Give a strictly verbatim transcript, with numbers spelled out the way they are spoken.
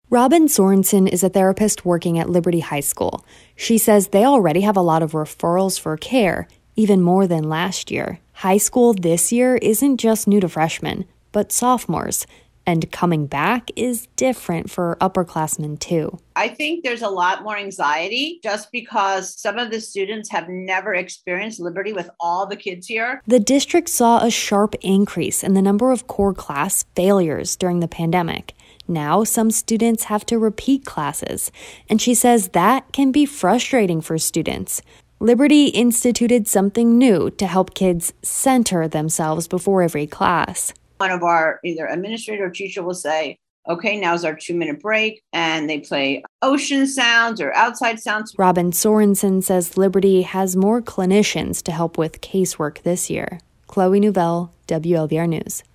Robin Sorensen is a therapist working at Liberty High School. She says they already have a lot of referrals for care, even more than last year. High school this year isn't just new to freshmen, but sophomores. And coming back is different for upperclassmen, too. I think there's a lot more anxiety just because some of the students have never experienced Liberty with all the kids here. The district saw a sharp increase in the number of core class failures during the pandemic. Now, some students have to repeat classes, and she says that can be frustrating for students. Liberty instituted something new to help kids center themselves before every class. One of our either administrator or teacher will say, okay, now's our two minute break, and they play ocean sounds or outside sounds. Robin Sorensen says Liberty has more clinicians to help with casework this year. Chloe Nouvelle, W L V R News.